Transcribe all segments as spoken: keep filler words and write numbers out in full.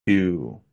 Two.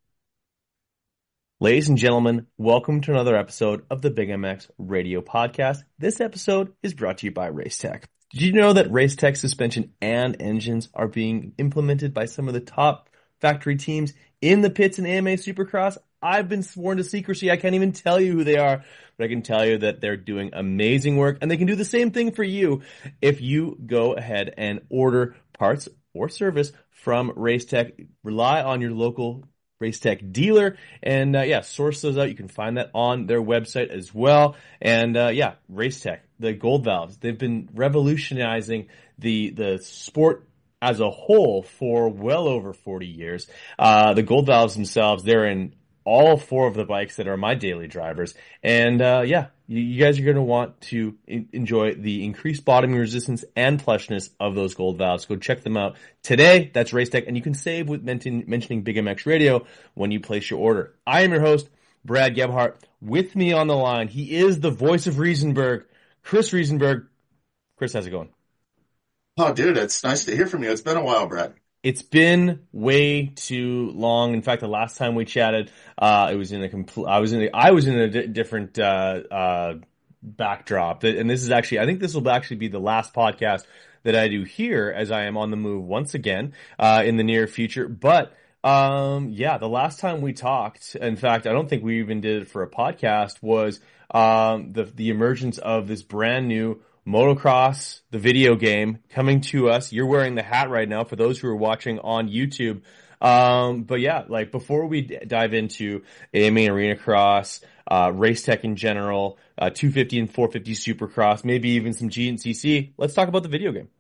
Ladies and gentlemen, welcome to another episode of the Big M X Radio Podcast. This episode is brought to you by Racetech. Did you know that Racetech suspension and engines are being implemented by some of the top factory teams in the pits in A M A Supercross? I've been sworn to secrecy. I can't even tell you who they are, but I can tell you that they're doing amazing work, and they can do the same thing for you if you go ahead and order parts or service from Racetech. Rely on your local Racetech dealer, and uh, yeah, source those out. You can find that on their website as well. And uh, yeah, Racetech, the gold valves, they've been revolutionizing the the sport as a whole for well over forty years. Uh, the gold valves themselves, they're in all four of the bikes that are my daily drivers. And uh, yeah, you, you guys are going to want to in- enjoy the increased bottoming resistance and plushness of those gold valves. Go check them out today. That's Racetech, and you can save with mention- mentioning Big M X Radio when you place your order. I am your host, Brad Gebhart. With me on the line, he is the voice of Riesenberg, Chris Riesenberg. Chris, how's it going? Oh, dude, it's nice to hear from you. It's been a while, Brett. It's been way too long. In fact, the last time we chatted, uh, it was in a complete, I was in a, I was in a di- different, uh, uh, backdrop. And this is actually, I think this will actually be the last podcast that I do here as I am on the move once again, uh, in the near future. But, um, yeah, the last time we talked, in fact, I don't think we even did it for a podcast, was, um, the, the emergence of this brand new Motocross, the video game, coming to us. You're wearing the hat right now for those who are watching on YouTube. Um, but yeah, like before we d- dive into A M A Arena Cross, uh, Race Tech in general, uh, two fifty and four fifty Supercross, maybe even some G N C C, let's talk about the video game.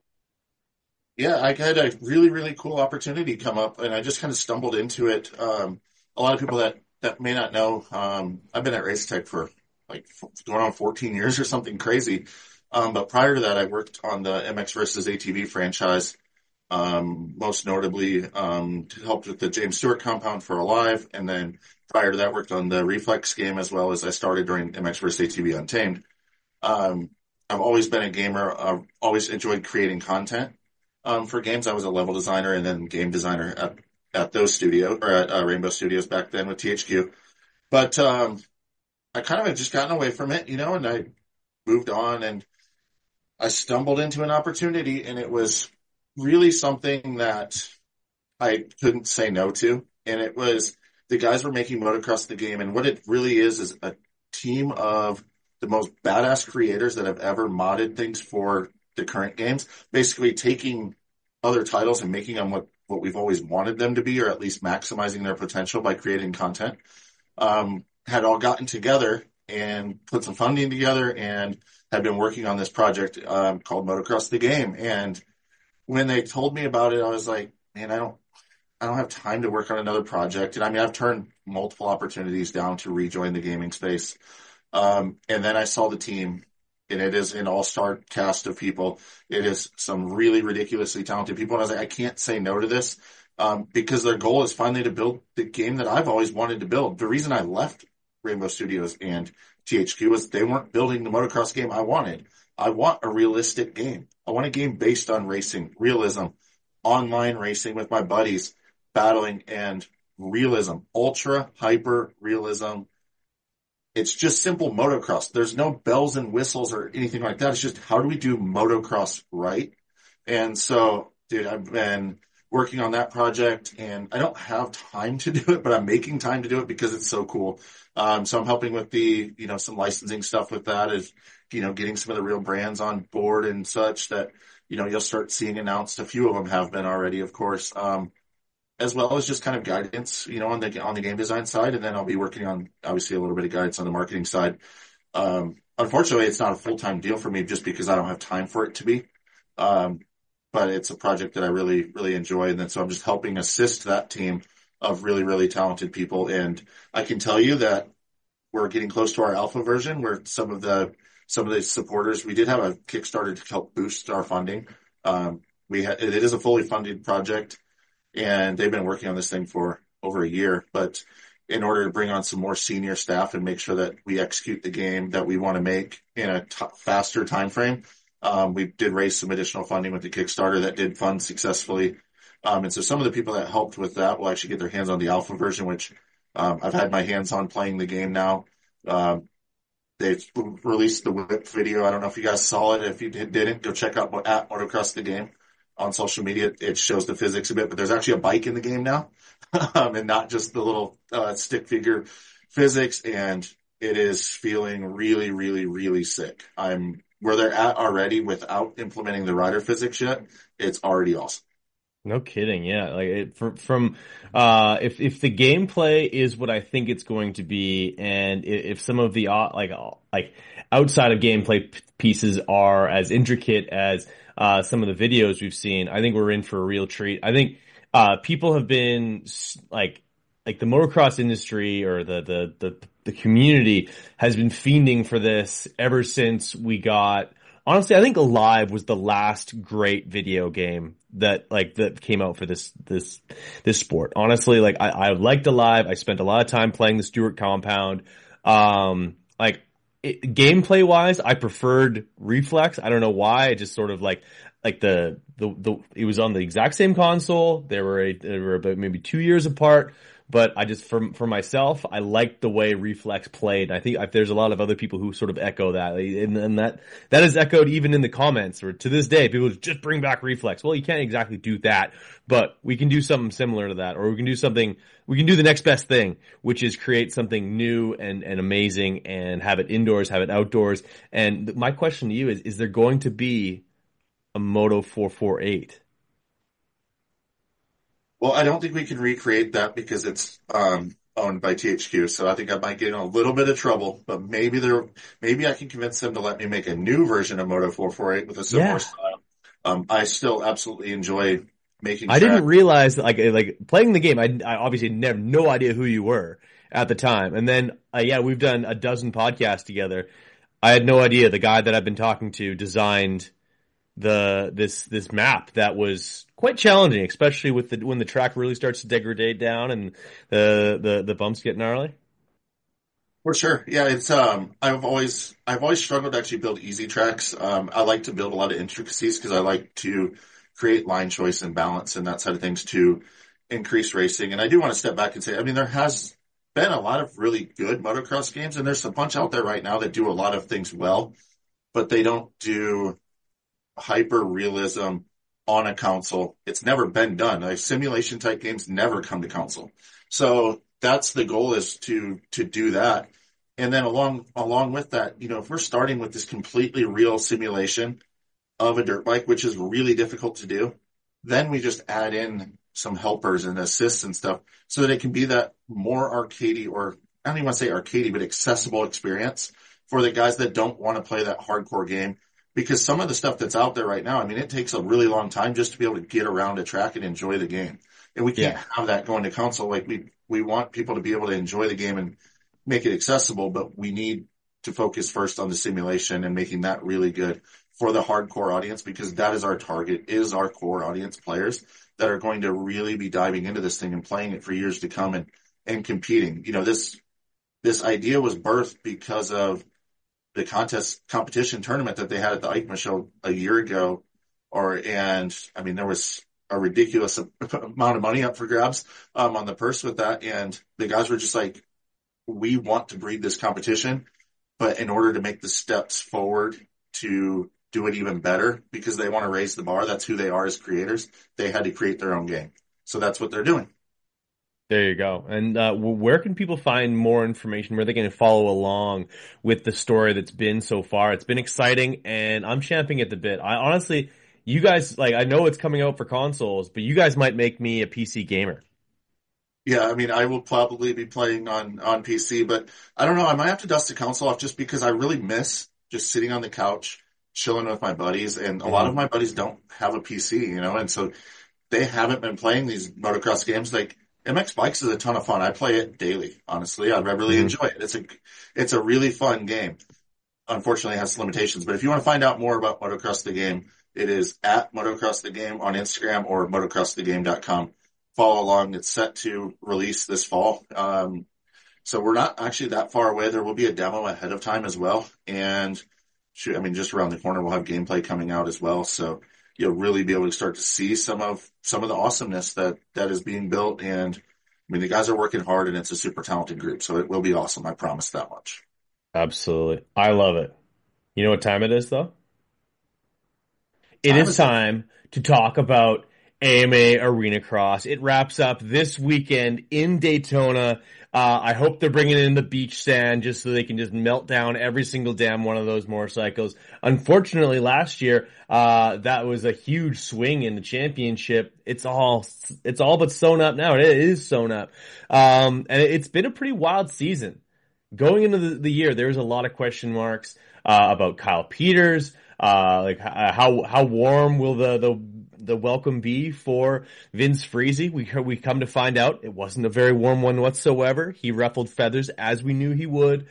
Yeah, I had a really, really cool opportunity come up, and I just kind of stumbled into it. Um, a lot of people that, that may not know, um, I've been at Racetech for like f- going on fourteen years or something crazy. Um, but prior to that, I worked on the M X versus A T V franchise, um, most notably um, helped with the James Stewart compound for Alive, and then prior to that, worked on the Reflex game as well as I started during M X versus A T V Untamed. Um, I've always been a gamer. I've always enjoyed creating content um, for games. I was a level designer and then game designer at at those studios or at uh, Rainbow Studios back then with T H Q. But um, I kind of had just gotten away from it, you know, and I moved on and I stumbled into an opportunity, and it was really something that I couldn't say no to. And it was the guys were making motocross the game, and what it really is is a team of the most badass creators that have ever modded things for the current games, basically taking other titles and making them what, what we've always wanted them to be, or at least maximizing their potential by creating content. Um, had all gotten together and put some funding together and had been working on this project um, called Motocross the Game. And when they told me about it, I was like, man, I don't, I don't have time to work on another project. And I mean, I've turned multiple opportunities down to rejoin the gaming space. Um, and then I saw the team, and it is an all-star cast of people. It is some really ridiculously talented people. And I was like, I can't say no to this, um, because their goal is finally to build the game that I've always wanted to build. The reason I left Rainbow Studios and T H Q was they weren't building the motocross game I wanted. I want a realistic game. I want a game based on racing, realism, online racing with my buddies, battling, and realism, ultra hyper realism. It's just simple motocross. There's no bells and whistles or anything like that. It's just how do we do motocross right? And so, dude, I've been working on that project, and I don't have time to do it, but I'm making time to do it because it's so cool. Um, so I'm helping with the, you know, some licensing stuff with that, is, you know, getting some of the real brands on board and such that, you know, you'll start seeing announced. A few of them have been already, of course. Um, as well as just kind of guidance, you know, on the on the game design side, and then I'll be working on obviously a little bit of guidance on the marketing side. Um, unfortunately, it's not a full time deal for me just because I don't have time for it to be. Um, but it's a project that I really really enjoy, and then so I'm just helping assist that team of really really talented people. And I can tell you that we're getting close to our alpha version, where some of the some of the supporters, we did have a Kickstarter to help boost our funding. Um, we ha- it is a fully funded project, and they've been working on this thing for over a year. But in order to bring on some more senior staff and make sure that we execute the game that we want to make in a t- faster time frame, um, we did raise some additional funding with the Kickstarter that did fund successfully Um, and so some of the people that helped with that will actually get their hands on the alpha version, which um, I've had my hands on playing the game now. Um, they've released the whip video. I don't know if you guys saw it. If you didn't, go check out at Motocross the Game on social media. It shows the physics a bit, but there's actually a bike in the game now, um, and not just the little uh, stick figure physics. And it is feeling really, really, really sick. I'm where they're at already without implementing the rider physics yet. It's already awesome. No kidding. Yeah. Like it, for, from, uh, if, if the gameplay is what I think it's going to be, and if, if some of the, uh, like, uh, like outside of gameplay p- pieces are as intricate as, uh, some of the videos we've seen, I think we're in for a real treat. I think, uh, people have been like, like the motocross industry or the, the, the, the community has been fiending for this ever since we got, honestly, I think Alive was the last great video game that like that came out for this this this sport. Honestly, like I, I liked Alive. I spent a lot of time playing the Stewart Compound. Um, like it, gameplay wise, I preferred Reflex. I don't know why. I just sort of like like the the the it was on the exact same console. They were a, they were about maybe two years apart. But I just, for, for myself, I liked the way Reflex played. I think there's a lot of other people who sort of echo that. And, and that, that is echoed even in the comments, or to this day, people just bring back Reflex. Well, you can't exactly do that, but we can do something similar to that, or we can do something, we can do the next best thing, which is create something new and, and amazing and have it indoors, have it outdoors. And my question to you is, is there going to be a Moto four forty-eight? Well, I don't think we can recreate that because it's um, owned by T H Q. So I think I might get in a little bit of trouble. But maybe there, maybe I can convince them to let me make a new version of Moto four forty-eight with a similar Yeah. style. Um, I still absolutely enjoy making. I track. didn't realize like like playing the game. I, I obviously never no idea who you were at the time, and then uh, yeah, we've done a dozen podcasts together. I had no idea the guy that I've been talking to designed the this this map that was quite challenging, especially with the when the track really starts to degrade down and the the the bumps get gnarly. For sure. Yeah, it's um I've always I've always struggled to actually build easy tracks. Um I like to build a lot of intricacies because I like to create line choice and balance and that side of things to increase racing. And I do want to step back and say, I mean, there has been a lot of really good motocross games, and there's a bunch out there right now that do a lot of things well, but they don't do hyper realism on a console. It's never been done. Like simulation type games never come to console. So that's the goal, is to to do that. And then along along with that, you know, if we're starting with this completely real simulation of a dirt bike, which is really difficult to do, then we just add in some helpers and assists and stuff so that it can be that more arcadey, or I don't even want to say arcadey, but accessible experience for the guys that don't want to play that hardcore game. Because some of the stuff that's out there right now, I mean, it takes a really long time just to be able to get around a track and enjoy the game. And we can't Yeah. have that going to console. Like we, we want people to be able to enjoy the game and make it accessible, but we need to focus first on the simulation and making that really good for the hardcore audience, because that is our target, is our core audience, players that are going to really be diving into this thing and playing it for years to come and, and competing. You know, this, this idea was birthed because of the contest competition tournament that they had at the EICMA show a year ago, or, and I mean, there was a ridiculous amount of money up for grabs, um, on the purse with that. And the guys were just like, we want to breed this competition, but in order to make the steps forward to do it even better, because they want to raise the bar, that's who they are as creators, they had to create their own game. So that's what they're doing. There you go. And uh, where can people find more information? Where they can follow along with the story that's been so far? It's been exciting, and I'm champing at the bit. I honestly, you guys, like, I know it's coming out for consoles, but you guys might make me a P C gamer. Yeah, I mean, I will probably be playing on, on P C, but I don't know. I might have to dust the console off just because I really miss just sitting on the couch, chilling with my buddies. And a lot of my buddies don't have a P C, you know, and so they haven't been playing these motocross games. Like M X Bikes is a ton of fun. I play it daily, honestly. I really Mhm. enjoy it. It's a, it's a really fun game. Unfortunately, it has limitations, but if you want to find out more about Motocross the Game, it is at Motocross the Game on Instagram or motocross the game dot com. Follow along. It's set to release this fall. Um, so we're not actually that far away. There will be a demo ahead of time as well. And shoot, I mean, just around the corner, we'll have gameplay coming out as well. So you'll really be able to start to see some of some of the awesomeness that that is being built. And I mean, the guys are working hard, and it's a super talented group, so it will be awesome. I promise that much. Absolutely. I love it. You know what time it is, though? It Time is is it? time to talk about A M A Arena Cross. It wraps up this weekend in Daytona. Uh, I hope they're bringing in the beach sand just so they can just melt down every single damn one of those motorcycles. Unfortunately, last year, uh, that was a huge swing in the championship. It's all, it's all but sewn up now. It is sewn up. Um, and it's been a pretty wild season. Going into the, the year, there was a lot of question marks, uh, about Kyle Peters. Uh, like uh, how how warm will the the the welcome be for Vince Friese? We we come to find out it wasn't a very warm one whatsoever. He ruffled feathers as we knew he would.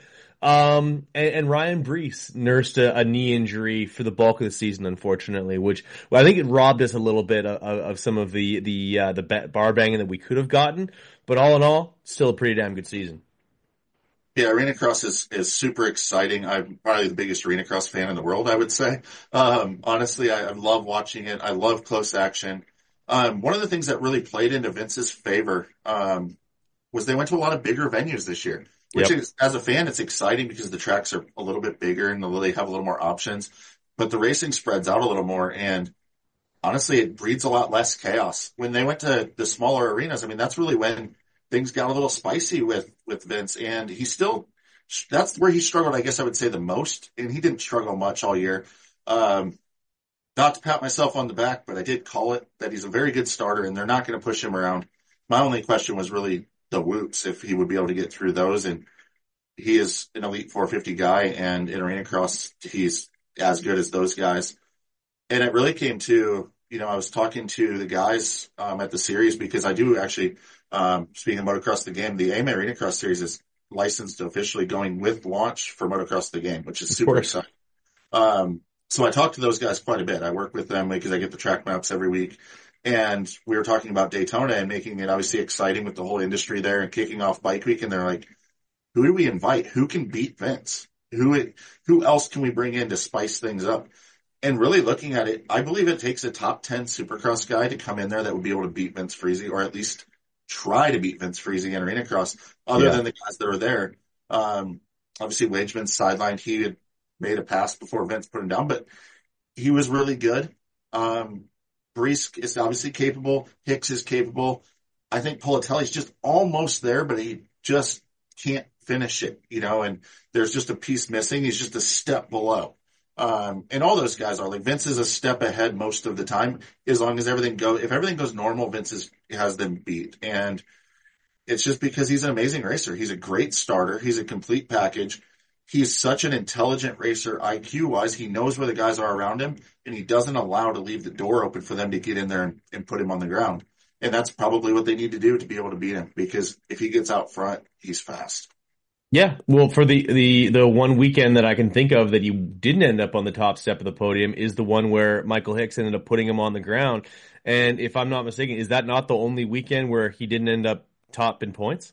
Um, and, and Ryan Brees nursed a, a knee injury for the bulk of the season, unfortunately, which well, I think it robbed us a little bit of, of some of the the uh, the bar banging that we could have gotten. But all in all, still a pretty damn good season. Yeah, Arena Cross is, is super exciting. I'm probably the biggest Arena Cross fan in the world, I would say. Um, honestly, I, I love watching it. I love close action. Um, one of the things that really played into Vince's favor, um, was they went to a lot of bigger venues this year, which Yep. is, as a fan, it's exciting because the tracks are a little bit bigger and they have a little more options, but the racing spreads out a little more. And honestly, it breeds a lot less chaos. When they went to the smaller arenas, I mean, that's really when things got a little spicy with, with Vince, and he still, that's where he struggled, I guess I would say the most, and he didn't struggle much all year. Um, not to pat myself on the back, but I did call it that he's a very good starter and they're not going to push him around. My only question was really the whoops, if he would be able to get through those. And he is an elite four fifty guy, and in Arena Cross, he's as good as those guys. And it really came to, you know, I was talking to the guys, um, at the series because I do actually, um, speaking of Motocross the Game, the A M A Arena Cross series is licensed officially going with launch for Motocross the Game, which is Of super course. exciting. Um, so I talked to those guys quite a bit. I work with them because I get the track maps every week. And we were talking about Daytona and making it obviously exciting with the whole industry there and kicking off Bike Week. And they're like, who do we invite? Who can beat Vince? Who, who else can we bring in to spice things up? And really looking at it, I believe it takes a top ten Supercross guy to come in there that would be able to beat Vince Friese, or at least try to beat Vince Friese in Arena Cross, other Yeah. than the guys that are there. Um, obviously Wageman's sidelined. He had made a pass before Vince put him down, but he was really good. Um, Brees is obviously capable. Hicks is capable. I think Politelli's just almost there, but he just can't finish it, you know, and there's just a piece missing. He's just a step below. Um, and all those guys are like, Vince is a step ahead most of the time, as long as everything goes, if everything goes normal, Vince is, has them beat. And it's just because he's an amazing racer. He's a great starter. He's a complete package. He's such an intelligent racer, I Q wise. He knows where the guys are around him, and he doesn't allow to leave the door open for them to get in there and, and put him on the ground. And that's probably what they need to do to be able to beat him, because if he gets out front, he's fast. Yeah, well, for the, the, the one weekend that I can think of that he didn't end up on the top step of the podium is the one where Michael Hicks ended up putting him on the ground. And if I'm not mistaken, is that not the only weekend where he didn't end up top in points?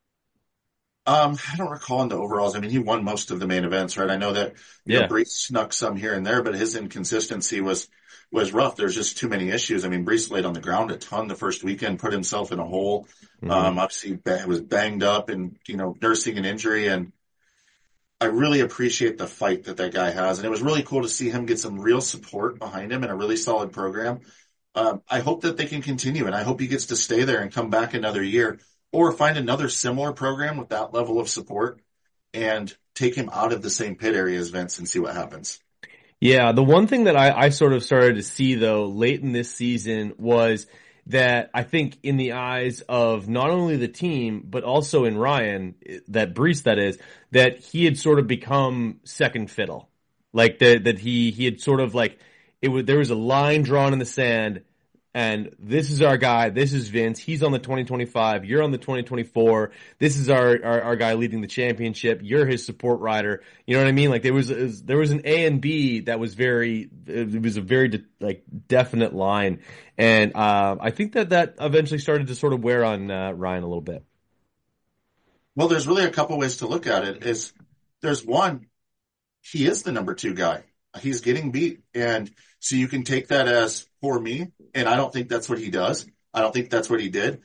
Um, I don't recall in the overalls. I mean, he won most of the main events, right? I know that, you know, Yeah. Brees snuck some here and there, but his inconsistency was, was rough. There's just too many issues. I mean, Brees laid on the ground a ton the first weekend, put himself in a hole. Mhm. Um, obviously ba- was banged up and, you know, nursing an injury. And I really appreciate the fight that that guy has. And it was really cool to see him get some real support behind him and a really solid program. Um, I hope that they can continue, and I hope he gets to stay there and come back another year, or find another similar program with that level of support and take him out of the same pit area as Vince and see what happens. Yeah, the one thing that I, I sort of started to see though late in this season was that I think in the eyes of not only the team, but also in Ryan, that Brees that is, that he had sort of become second fiddle. Like that, that he, he had sort of like, it was, there was a line drawn in the sand, and this is our guy, this is Vince, he's on the twenty twenty-five, you're on the twenty twenty-four, this is our, our, our guy leading the championship, you're his support rider, you know what I mean? Like there was, was there was an A and B that was very, it was a very de- like definite line, and uh, I think that that eventually started to sort of wear on uh, Ryan a little bit. Well, there's really a couple ways to look at it. Is there's one, he is the number two guy. he's getting beat. And so you can take that as for me. And I don't think that's what he does. I don't think that's what he did.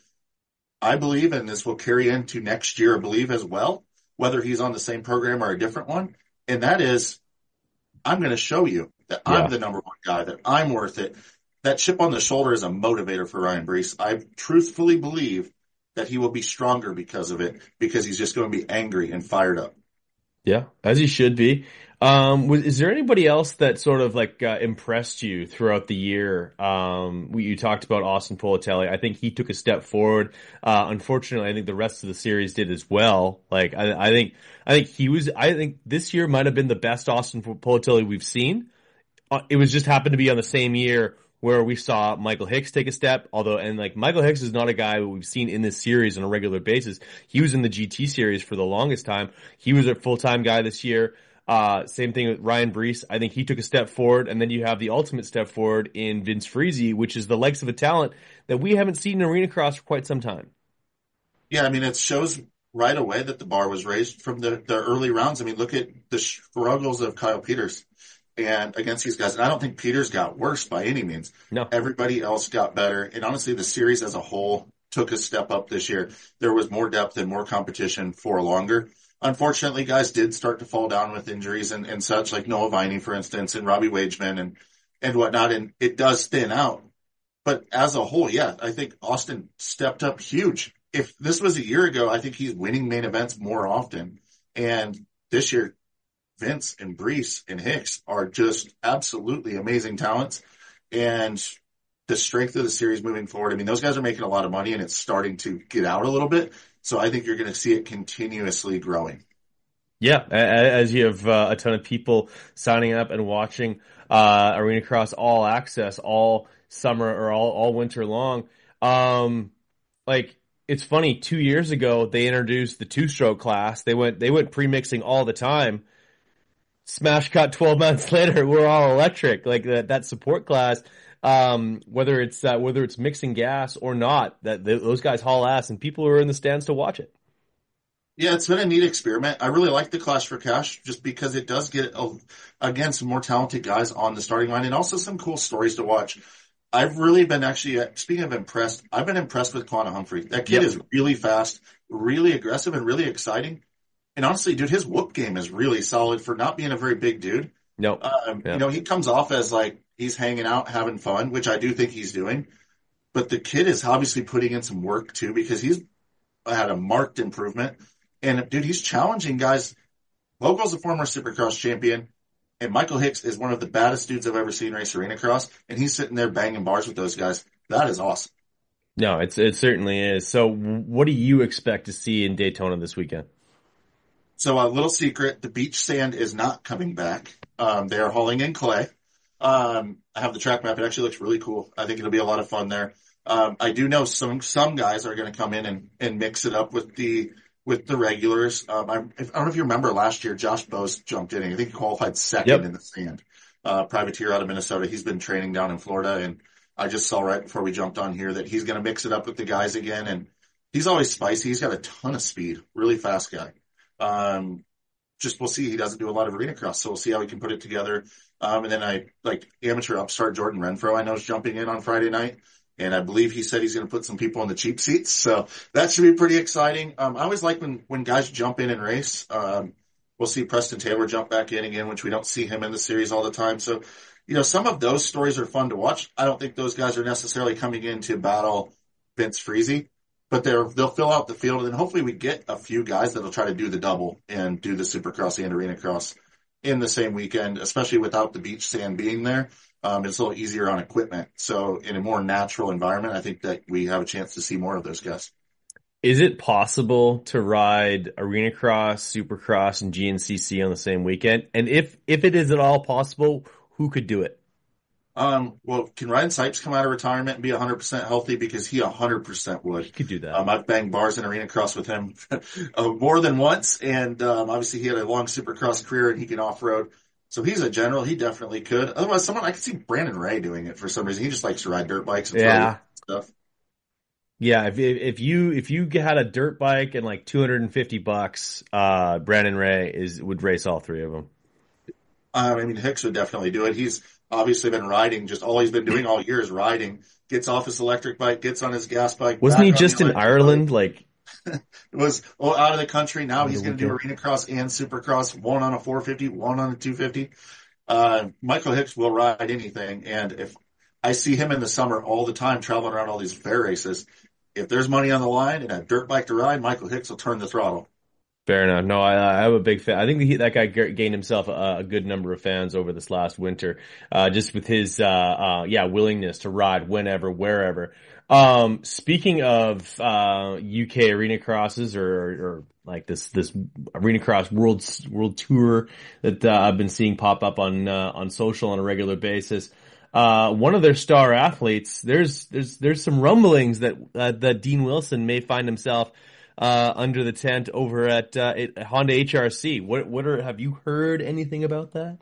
I believe, and this will carry into next year, I believe as well, whether he's on the same program or a different one. And that is, I'm going to show you that Yeah. I'm the number one guy, that I'm worth it. That chip on the shoulder is a motivator for Ryan Brees. I truthfully believe that he will be stronger because of it, because he's just going to be angry and fired up. Yeah, as he should be. Um, was, is there anybody else that sort of like uh, impressed you throughout the year? Um, we, you talked about Austin Politelli. I think he took a step forward. Uh, unfortunately, I think the rest of the series did as well. Like, I, I think, I think he was, I think this year might have been the best Austin Politelli we've seen. Uh, it was just happened to be on the same year where we saw Michael Hicks take a step, although, and like Michael Hicks is not a guy who we've seen in this series on a regular basis. He was in the G T series for the longest time. He was a full-time guy this year. Uh, same thing with Ryan Brees. I think he took a step forward, and then you have the ultimate step forward in Vince Friese, which is the likes of a talent that we haven't seen in arena cross for quite some time. Yeah, I mean, it shows right away that the bar was raised from the, the early rounds. I mean, look at the struggles of Kyle Peters and against these guys. And I don't think Peters got worse by any means. No. Everybody else got better. And honestly, the series as a whole took a step up this year. There was more depth and more competition for longer. Unfortunately, guys did start to fall down with injuries and, and such, like Noah Viney, for instance, and Robbie Wageman and, and whatnot. And it does thin out. But as a whole, yeah, I think Austin stepped up huge. If this was a year ago, I think he's winning main events more often. And this year, Vince and Brees and Hicks are just absolutely amazing talents. And the strength of the series moving forward, I mean, those guys are making a lot of money and it's starting to get out a little bit. So I think you're going to see it continuously growing. Yeah, as you have uh, a ton of people signing up and watching uh, Arena Cross All Access all summer or all, all winter long. Um, like, it's funny, two years ago, they introduced the two-stroke class. They went they went pre-mixing all the time. Smash cut twelve months later, we're all electric. Like, that, that support class, um, whether it's uh, whether it's mixing gas or not, that they, those guys haul ass, and people are in the stands to watch it. Yeah, it's been a neat experiment. I really like the Clash for Cash just because it does get, uh, again, some more talented guys on the starting line and also some cool stories to watch. I've really been actually, uh, speaking of impressed, I've been impressed with Quanah Humphrey. That kid Yep. is really fast, really aggressive, and really exciting. And honestly, dude, his whoop game is really solid for not being a very big dude. No, Um, yeah. You know, he comes off as like he's hanging out, having fun, which I do think he's doing. But the kid is obviously putting in some work too because he's had a marked improvement. And dude, he's challenging guys. Vogels's a former Supercross champion, and Michael Hicks is one of the baddest dudes I've ever seen race arena cross. And he's sitting there banging bars with those guys. That is awesome. No, it's it certainly is. So, what do you expect to see in Daytona this weekend? So a little secret, the beach sand is not coming back. Um, they are hauling in clay. Um, I have the track map. It actually looks really cool. I think it'll be a lot of fun there. Um, I do know some, some guys are going to come in and, and mix it up with the, with the regulars. Um, I, I don't know if you remember last year, Josh Bose jumped in. I think he qualified second Yep. in the sand. Uh, privateer out of Minnesota. He's been training down in Florida, and I just saw right before we jumped on here that he's going to mix it up with the guys again. And he's always spicy. He's got a ton of speed, really fast guy. Um, just we'll see. He doesn't do a lot of arena cross, so we'll see how he can put it together. Um, and then I like amateur upstart Jordan Renfro. I know is jumping in on Friday night, and I believe he said he's going to put some people in the cheap seats, so that should be pretty exciting. Um, I always like when when guys jump in and race. Um, we'll see Preston Taylor jump back in again, which we don't see him in the series all the time. So, you know, some of those stories are fun to watch. I don't think those guys are necessarily coming in to battle Vince Friese. But they're, they'll fill out the field, and then hopefully we get a few guys that'll try to do the double and do the Supercross and Arena Cross in the same weekend, especially without the beach sand being there. Um, it's a little easier on equipment. So in a more natural environment, I think that we have a chance to see more of those guys. Is it possible to ride Arena Cross, Supercross, and G N C C on the same weekend? And if if it is at all possible, who could do it? Um, well, can Ryan Sipes come out of retirement and be one hundred percent healthy? Because he one hundred percent would. He could do that. Um, I've banged bars in Arena Cross with him uh, more than once. And um, obviously he had a long Supercross career and he can off-road. So he's a general. He definitely could. Otherwise, someone I could see Brandon Ray doing it for some reason. He just likes to ride dirt bikes and Yeah. stuff. Yeah, if if you if you had a dirt bike and like two hundred fifty bucks, uh, Brandon Ray is would race all three of them. Um, I mean, Hicks would definitely do it. He's obviously been riding, just all he's been doing all year is riding. Gets off his electric bike, gets on his gas bike, Wasn't he back on the just in electric bike. Ireland? Like, It was oh, out of the country. Now over the he's going to do weekend? arena cross and supercross, one on a four fifty, one on a two fifty. Uh, Michael Hicks will ride anything. And if I see him in the summer all the time traveling around all these fair races, if there's money on the line and a dirt bike to ride, Michael Hicks will turn the throttle. Fair enough. No, I, I'm a big fan. I think he, that guy g- gained himself a, a good number of fans over this last winter, uh, just with his, uh, uh, yeah, willingness to ride whenever, wherever. Um, speaking of, uh, U K arena crosses or, or like this, this arena cross world, world tour that, uh, I've been seeing pop up on, uh, on social on a regular basis. Uh, one of their star athletes, there's, there's, there's some rumblings that, uh, that Dean Wilson may find himself uh, under the tent over at, uh, at Honda H R C. What, what are, have you heard anything about that?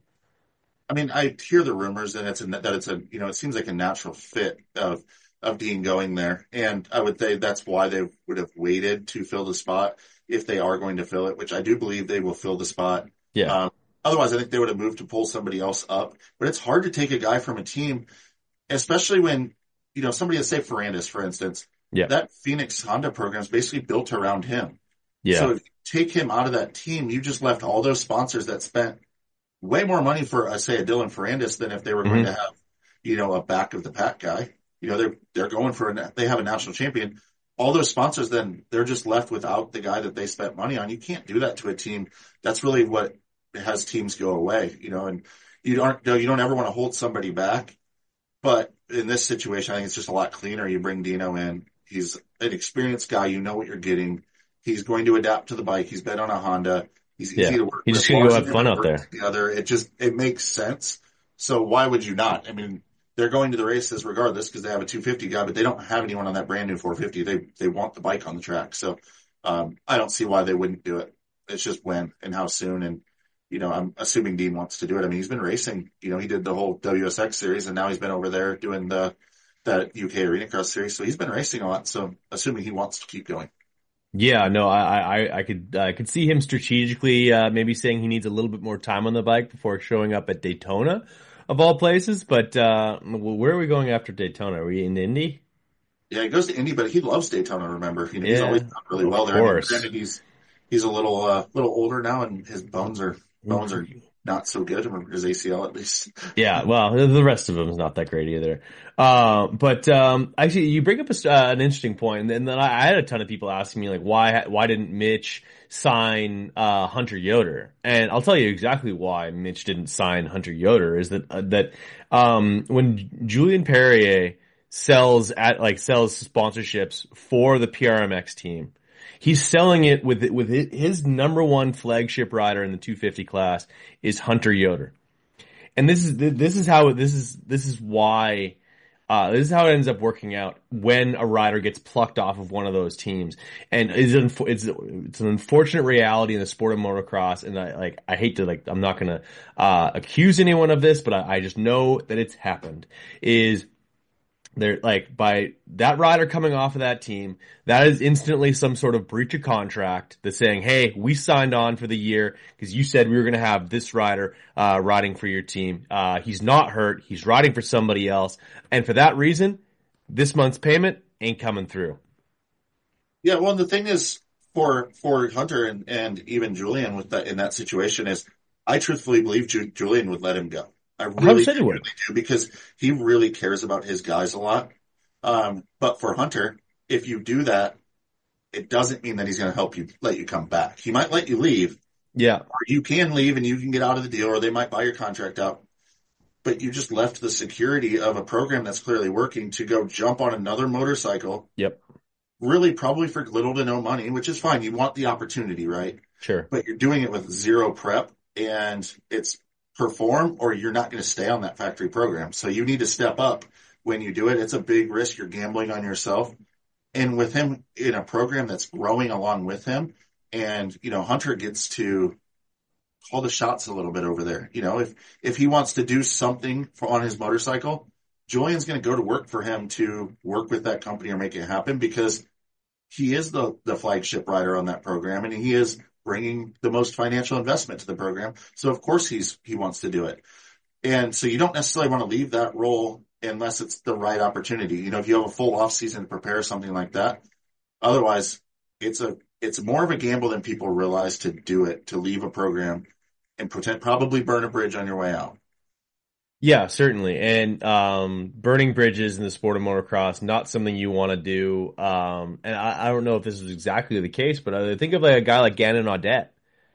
I mean, I hear the rumors that it's a, that it's a, you know, it seems like a natural fit of, of Dean going there. And I would say that's why they would have waited to fill the spot if they are going to fill it, which I do believe they will fill the spot. Yeah. Um, otherwise I think they would have moved to pull somebody else up, but it's hard to take a guy from a team, especially when, you know, somebody let's say Ferrandis, for instance, Yeah. that Phoenix Honda program is basically built around him. Yeah. So if you take him out of that team, you just left all those sponsors that spent way more money for, uh, say, a Dylan Ferrandis than if they were going Mhm. to have, you know, a back of the pack guy. You know, they're, they're going for a, they have a national champion. All those sponsors, then they're just left without the guy that they spent money on. You can't do that to a team. That's really what has teams go away, you know, and you don't, you don't ever want to hold somebody back. But in this situation, I think it's just a lot cleaner. You bring Dino in. He's an experienced guy. You know what you're getting. He's going to adapt to the bike. He's been on a Honda. He's Yeah. easy to work He's with. just gonna go Lars have and fun him out work there. Together. It just, it makes sense. So why would you not? I mean, they're going to the races regardless because they have a two fifty guy, but they don't have anyone on that brand new four fifty. They, they want the bike on the track. So, um, I don't see why they wouldn't do it. It's just when and how soon. And, you know, I'm assuming Dean wants to do it. I mean, he's been racing, you know, he did the whole W S X series and now he's been over there doing the, that U K Arena Cross series. So he's been racing a lot. So assuming he wants to keep going. Yeah, no, I, I, I could, I could see him strategically, uh, maybe saying he needs a little bit more time on the bike before showing up at Daytona, of all places. But, uh, well, where are we going after Daytona? Are we in Indy? Yeah, he goes to Indy, but he loves Daytona, remember? You know, he's Yeah, always done really well of there. I mean, course. granted, he's, he's a little, uh, little older now and his bones are, bones are not so good, or his A C L at least. Yeah, well, the rest of them is not that great either. Uh, but um, actually, you bring up a, uh, an interesting point, and then I, I had a ton of people asking me like, why why didn't Mitch sign uh, Hunter Yoder? And I'll tell you exactly why Mitch didn't sign Hunter Yoder is that uh, that um, when Julian Perrier sells at like sells sponsorships for the P R M X team, he's selling it with with his number one flagship rider in the two fifty class is Hunter Yoder. And this is this is how this is this is why uh this is how it ends up working out when a rider gets plucked off of one of those teams. And it's it's it's an unfortunate reality in the sport of motocross. And I like I hate to like I'm not gonna uh accuse anyone of this, but I, I just know that it's happened. Is they're like by that rider coming off of that team, that is instantly some sort of breach of contract that's saying, hey, we signed on for the year because you said we were going to have this rider, uh, riding for your team. Uh, he's not hurt. He's riding for somebody else. And for that reason, this month's payment ain't coming through. Yeah, well, the thing is for, for Hunter and, and even Julian with that, in that situation is I truthfully believe Ju- Julian would let him go. I really, said he would. really do because he really cares about his guys a lot. Um, but for Hunter, if you do that, it doesn't mean that he's going to help you, let you come back. He might let you leave. Yeah. Or you can leave and you can get out of the deal or they might buy your contract out. But you just left the security of a program that's clearly working to go jump on another motorcycle. Yep. Really probably for little to no money, which is fine. You want the opportunity, right? Sure. But you're doing it with zero prep and it's perform or you're not going to stay on that factory program. So you need to step up when you do it. It's a big risk. You're gambling on yourself. And with him in a program that's growing along with him and, you know, Hunter gets to call the shots a little bit over there. You know, if, if he wants to do something for, on his motorcycle, Julian's going to go to work for him to work with that company or make it happen because he is the, the flagship rider on that program and he is bringing the most financial investment to the program. So of course he's, he wants to do it. And so you don't necessarily want to leave that role unless it's the right opportunity. You know, if you have a full off season to prepare something like that, otherwise it's a, it's more of a gamble than people realize to do it, to leave a program and pretend, probably burn a bridge on your way out. Yeah, certainly. And um, burning bridges in the sport of motocross, not something you want to do. Um, and I, I don't know if this is exactly the case, but I think of like a guy like Gannon Audette.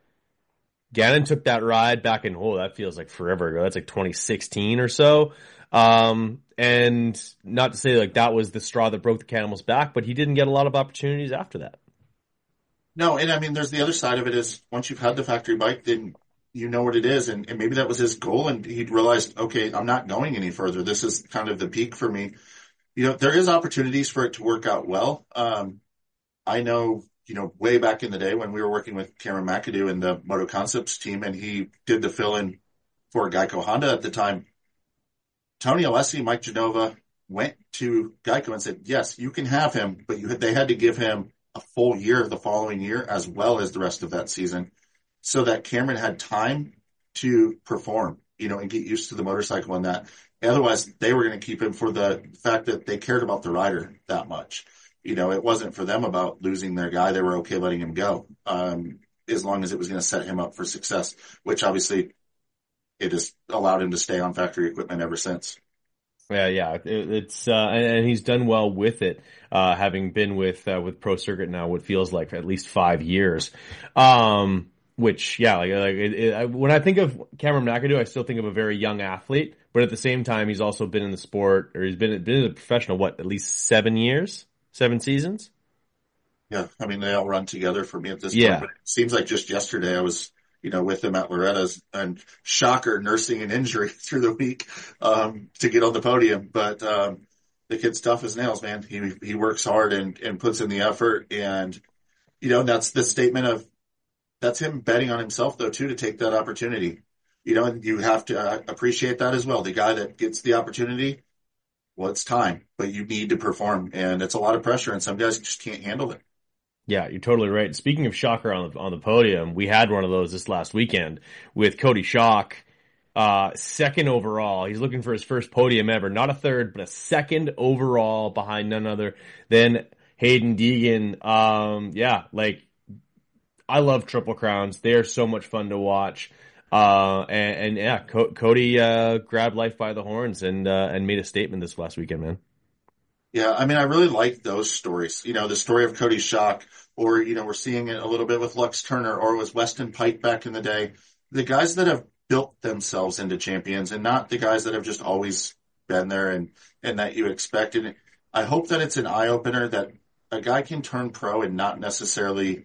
Gannon took that ride back in, oh, that feels like forever ago. That's like twenty sixteen or so. Um, and not to say like that was the straw that broke the camel's back, but he didn't get a lot of opportunities after that. No, and I mean, there's the other side of it is once you've had the factory bike, then you know what it is. And, and maybe that was his goal. And he'd realized, okay, I'm not going any further. This is kind of the peak for me. You know, there is opportunities for it to work out well. Um, I know, you know, way back in the day when we were working with Cameron McAdoo and the Moto Concepts team, and he did the fill-in for Geico Honda at the time, Tony Alessi, Mike Genova went to Geico and said, yes, you can have him, but you had, they had to give him a full year the following year as well as the rest of that season so that Cameron had time to perform, you know, and get used to the motorcycle and that. Otherwise, they were going to keep him for the fact that they cared about the rider that much. You know, it wasn't for them about losing their guy. They were okay letting him go, um, as long as it was going to set him up for success, which obviously it has allowed him to stay on factory equipment ever since. Yeah, yeah, it, it's uh, and, and he's done well with it, uh, having been with uh, with Pro Circuit now what feels like at least five years. Um, which, yeah, like, like it, it, I, when I think of Cameron McAdoo, I still think of a very young athlete, but at the same time, he's also been in the sport, or he's been been a professional. What, at least seven years, seven seasons? Yeah, I mean they all run together for me at this Yeah. point. But it seems like just yesterday I was, you know, with him at Loretta's and shocker nursing an injury through the week, um, to get on the podium. But, um, the kid's tough as nails, man. He, he works hard and, and puts in the effort. And, you know, that's the statement of, that's him betting on himself though, too, to take that opportunity. You know, and you have to uh, appreciate that as well. The guy that gets the opportunity, well, it's time, but you need to perform and it's a lot of pressure and some guys just can't handle it. Yeah, you're totally right. Speaking of shocker on the on the podium, we had one of those this last weekend with Cody Schock, uh, second overall. He's looking for his first podium ever, not a third, but a second overall behind none other than Hayden Deegan. Um, yeah, like I love Triple Crowns. They are so much fun to watch. Uh, and, and yeah, Co- Cody uh, grabbed life by the horns and uh, and made a statement this last weekend, man. Yeah, I mean, I really like those stories. You know, the story of Cody Schock, or, you know, we're seeing it a little bit with Lux Turner, or with Weston Pike back in the day. The guys that have built themselves into champions and not the guys that have just always been there and, and that you expected. I hope that it's an eye opener that a guy can turn pro and not necessarily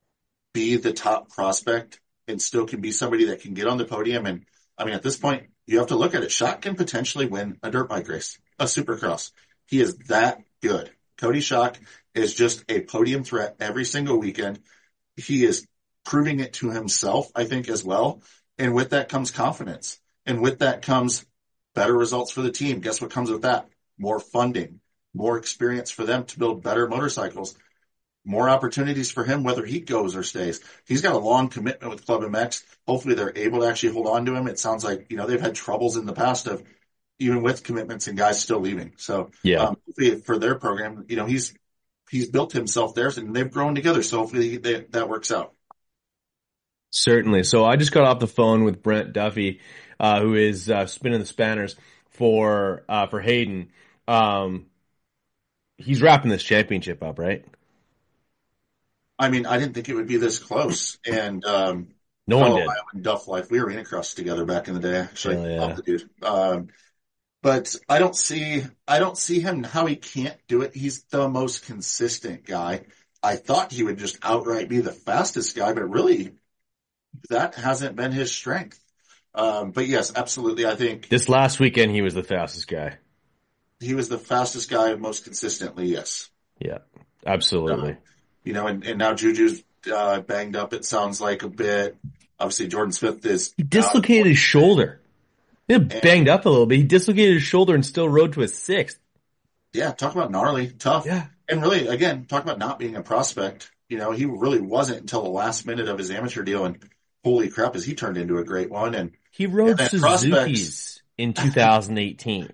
be the top prospect and still can be somebody that can get on the podium. And I mean, at this point, you have to look at it. Schock can potentially win a dirt bike race, a supercross. He is that good. Cody Schock is just a podium threat every single weekend. He is proving it to himself, I think, as well. And with that comes confidence. And with that comes better results for the team. Guess what comes with that? More funding, more experience for them to build better motorcycles, more opportunities for him, whether he goes or stays. He's got a long commitment with Club M X. Hopefully they're able to actually hold on to him. It sounds like, you know, they've had troubles in the past of even with commitments and guys still leaving. So, Yeah. um, for their program, you know, he's, he's built himself there and they've grown together. So hopefully they, that works out. Certainly. So I just got off the phone with Brent Duffy, uh, who is uh, spinning the spanners for uh, for Hayden. Um, he's wrapping this championship up, right? I mean, I didn't think it would be this close. And, um, No one did. And Duff Life, we were in across together back in the day, actually. Hell yeah. Love the dude. Um, but I don't see, I don't see him how he can't do it. He's the most consistent guy. I thought he would just outright be the fastest guy, but really that hasn't been his strength. Um, but yes, absolutely. I think This last weekend, he was the fastest guy. he was the fastest guy most consistently. Yes. Yeah, absolutely. Uh, you know, and, and now Juju's, uh, banged up. It sounds like a bit. Obviously Jordan Smith is. He dislocated his shoulder. He banged up a little bit. He dislocated his shoulder and still rode to a sixth. Yeah. Talk about gnarly, tough. Yeah. And really, again, talk about not being a prospect. You know, he really wasn't until the last minute of his amateur deal, and holy crap, has he turned into a great one. And, He and rode then prospects. Suzuki's in two thousand eighteen.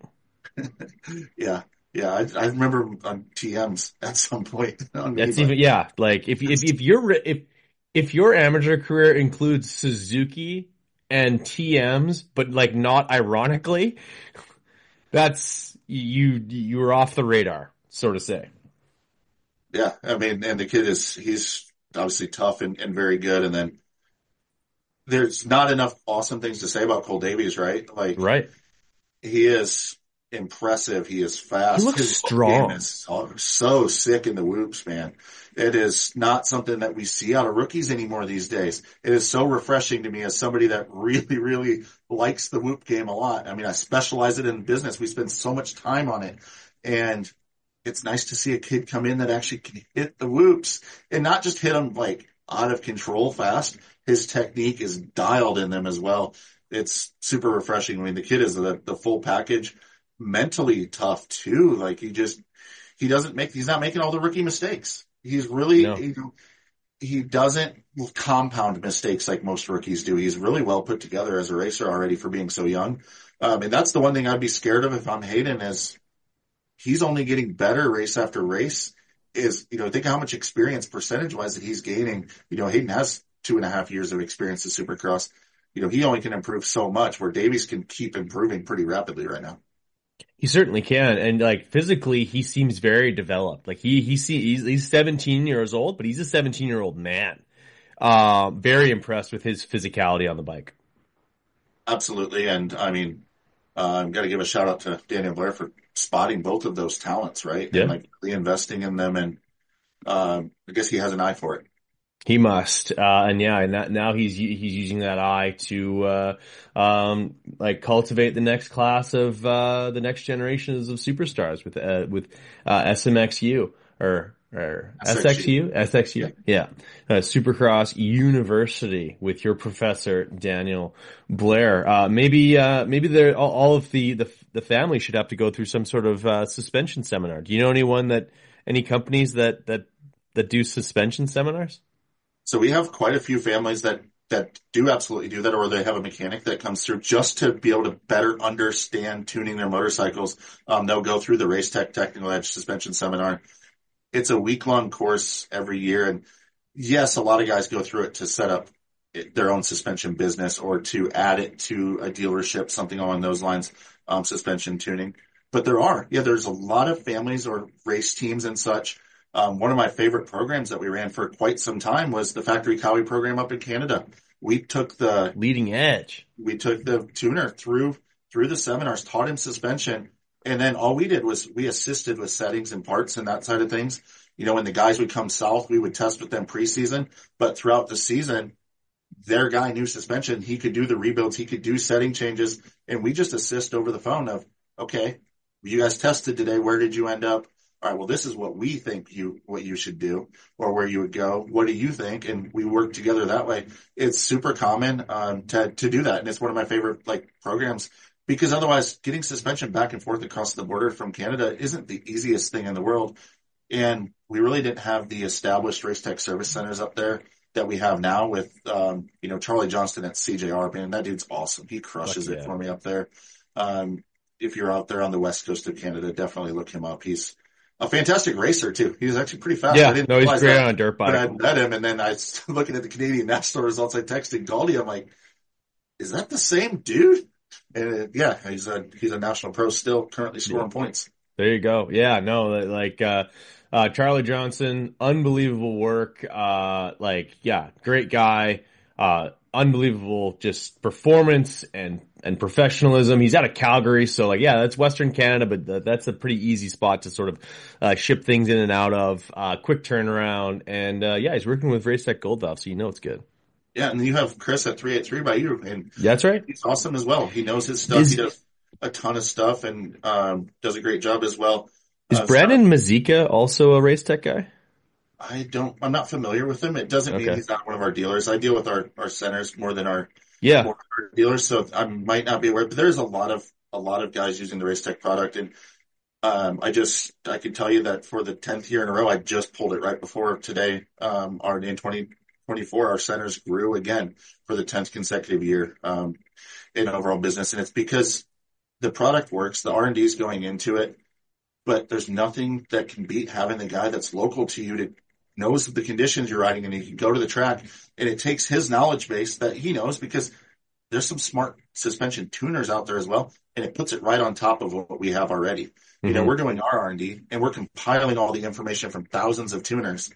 Yeah. Yeah. I, I remember on T Ms at some point on me, That's but even, yeah, like if, if, if your, if, if your amateur career includes Suzuki and T Ms, but like not ironically, that's, you, you were off the radar, so to say. yeah, I mean, and the kid is, he's obviously tough and, and very good. And then there's not enough awesome things to say about Cole Davies, right? Like, Right. he is impressive. He is fast. He looks His strong. game is so, so sick in the whoops, man. It is not something that we see out of rookies anymore these days. It is so refreshing to me as somebody that really, really likes the whoop game a lot. I mean, I specialize it in business. We spend so much time on it, and it's nice to see a kid come in that actually can hit the whoops and not just hit them like out of control fast. His technique is dialed in them as well. It's super refreshing. I mean, the kid is the, the full package, mentally tough too. Like he just, he doesn't make, he's not making all the rookie mistakes. He's really, No. you know, he doesn't compound mistakes like most rookies do. He's really well put together as a racer already for being so young. Um, and that's the one thing I'd be scared of if I'm Hayden is he's only getting better race after race. Is, you know, think how much experience percentage wise that he's gaining. You know, Hayden has two and a half years of experience in Supercross. You know, he only can improve so much where Davies can keep improving pretty rapidly right now. He certainly can. And like physically, he seems very developed. Like he, he see, he's, he's seventeen years old, but he's a seventeen year old man. Uh, very impressed with his physicality on the bike. Absolutely. And I mean, uh, I've got to give a shout out to Daniel Blair for spotting both of those talents, right? Yeah. And like really investing in them. And, um, I guess he has an eye for it. He must, uh, and yeah, and that, now he's he's using that eye to uh, um, like cultivate the next class of uh, the next generations of superstars with uh, with uh, S M X U or or S X U S X U, yeah, uh, Supercross University with your professor Daniel Blair. Uh, maybe uh, maybe there all, all of the, the the family should have to go through some sort of uh, suspension seminar. Do you know anyone that any companies that that that do suspension seminars? So we have quite a few families that, that do absolutely do that, or they have a mechanic that comes through just to be able to better understand tuning their motorcycles. Um, they'll go through the Race Tech Technical Edge Suspension Seminar. It's a week long course every year. And yes, a lot of guys go through it to set up their own suspension business or to add it to a dealership, something along those lines, um, suspension tuning. But there are, yeah, there's a lot of families or race teams and such. Um, one of my favorite programs that we ran for quite some time was the Factory Cowie program up in Canada. We took the leading edge. We took the tuner through, through the seminars, taught him suspension. And then all we did was we assisted with settings and parts and that side of things. You know, when the guys would come south, we would test with them preseason, but throughout the season, their guy knew suspension. He could do the rebuilds. He could do setting changes. And we just assist over the phone of, okay, you guys tested today. Where did you end up? All right, well, this is what we think you, what you should do or where you would go. What do you think? And we work together that way. It's super common, um, to, to do that. And it's one of my favorite, like, programs because otherwise getting suspension back and forth across the border from Canada isn't the easiest thing in the world. And we really didn't have the established race tech service centers up there that we have now with, um, you know, Charlie Johnston at C J R, man, that dude's awesome. He crushes Fuck yeah. it for me up there. Um, if you're out there on the west coast of Canada, definitely look him up. He's a fantastic racer too. He was actually pretty fast. Yeah, I didn't no, he's realize great that on a dirt bike. when I met him, and then I was looking at the Canadian National results. I texted Galdi. I'm like, "Is that the same dude?" And uh, yeah, he's a he's a national pro still, currently scoring Yeah. points. There you go. Yeah, no, like uh, uh, Charlie Johnson, unbelievable work. Uh, like, yeah, great guy. Uh, unbelievable just performance and and professionalism. He's out of Calgary, so like, yeah, that's Western Canada, but th- that's a pretty easy spot to sort of uh, ship things in and out of. Uh, quick turnaround, and uh, yeah, he's working with Race Tech Gold Valve, so you know it's good. Yeah, and you have Chris at three eighty-three by you, and That's right. he's awesome as well. He knows his stuff. Is- he does a ton of stuff and um, does a great job as well. Is Uh, Brandon Mazika also a Race Tech guy? I don't, I'm not familiar with him. It doesn't mean Okay. he's not one of our dealers. I deal with our, our centers more than our, Yeah. more than our dealers. So I might not be aware, but there's a lot of, a lot of guys using the Race Tech product. And Um, I just, I can tell you that for the tenth year in a row, I just pulled it right before today. Um, our, in twenty twenty-four, our centers grew again for the tenth consecutive year, um, in overall business. And it's because the product works, the R and D is going into it, but there's nothing that can beat having the guy that's local to you to knows the conditions you're riding and he can go to the track and it takes his knowledge base that he knows because there's some smart suspension tuners out there as well, and it puts it right on top of what we have already. You know, Hmm. we're doing our R and D and we're compiling all the information from thousands of tuners.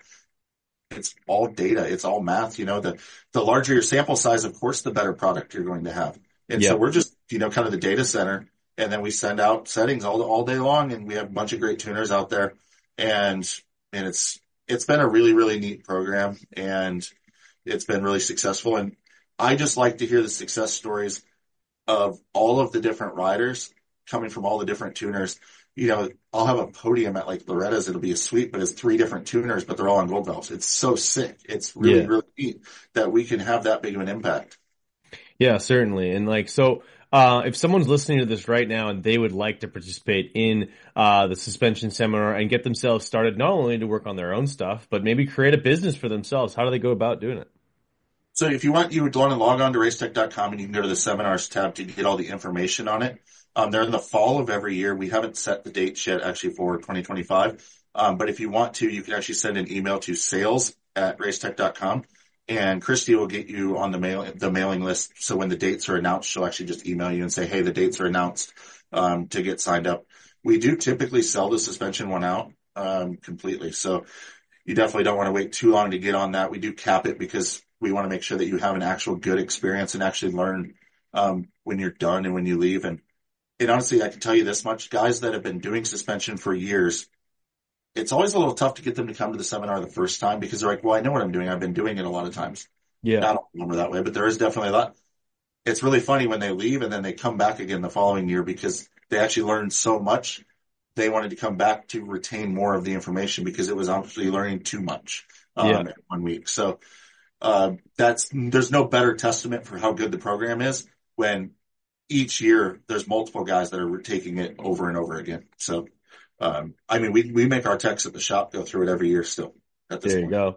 It's all data. It's all math. You know, the, the larger your sample size, of course, the better product you're going to have. And so Yep. we're just, you know, kind of the data center. And then we send out settings all, all day long and we have a bunch of great tuners out there. And, and it's, it's been a really, really neat program and it's been really successful. And I just like to hear the success stories of all of the different riders coming from all the different tuners. You know, I'll have a podium at like Loretta's. It'll be a suite, but it's three different tuners, but they're all on gold valves. It's so sick. It's really, Yeah. really neat that we can have that big of an impact. Yeah, certainly. And like, so, uh, if someone's listening to this right now and they would like to participate in, uh, the suspension seminar and get themselves started, not only to work on their own stuff, but maybe create a business for themselves, how do they go about doing it? So if you want, you would want to log on to racetech dot com and you can go to the seminars tab to get all the information on it. Um, they're in the fall of every year. We haven't set the dates yet actually for twenty twenty-five. Um, but if you want to, you can actually send an email to sales at racetech dot com and Christy will get you on the mail, the mailing list. So when the dates are announced, she'll actually just email you and say, hey, the dates are announced, um, to get signed up. We do typically sell the suspension one out, um, completely. So you definitely don't want to wait too long to get on that. We do cap it because we want to make sure that you have an actual good experience and actually learn, um, when you're done and when you leave. And, and honestly, I can tell you this much, guys that have been doing suspension for years, it's always a little tough to get them to come to the seminar the first time because they're like, well, I know what I'm doing. I've been doing it a lot of times. Yeah. I don't remember that way, but there is definitely a lot. It's really funny when they leave and then they come back again the following year because they actually learned so much. They wanted to come back to retain more of the information because it was actually learning too much, Yeah. um, in one week. So, uh, that's, there's no better testament for how good the program is when each year there's multiple guys that are taking it over and over again. So, um, I mean, we, we make our techs at the shop go through it every year still at this There you point. go.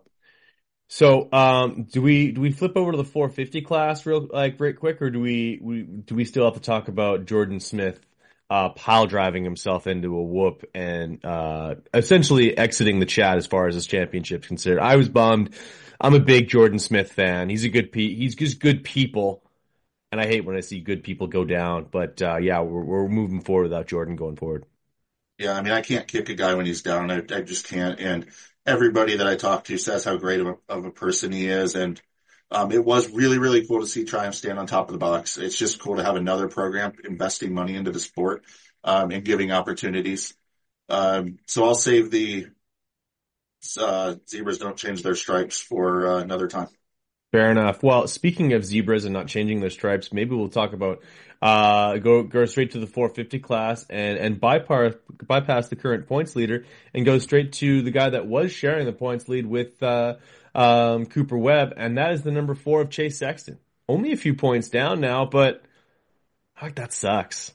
So, um, do we do we flip over to the four fifty class real like right quick, or do we, we do we still have to talk about Jordan Smith uh pile driving himself into a whoop and uh essentially exiting the chat as far as his championship's considered? I was bummed. I'm a big Jordan Smith fan. He's a good pe he's just good people, and I hate when I see good people go down. But uh yeah, we're we're moving forward without Jordan going forward. Yeah, I mean, I can't kick a guy when he's down. I, I just can't. And everybody that I talk to says how great of a, of a person he is. And um, it was really, really cool to see Triumph stand on top of the box. It's just cool to have another program investing money into the sport, um, and giving opportunities. Um, so I'll save the uh, zebras don't change their stripes for uh, another time. Fair enough. Well, speaking of zebras and not changing their stripes, maybe we'll talk about uh go go straight to the four fifty class and and bypass bypass the current points leader and go straight to the guy that was sharing the points lead with uh um Cooper Webb, and that is the number four of Chase Sexton. Only a few points down now, but heck, that sucks.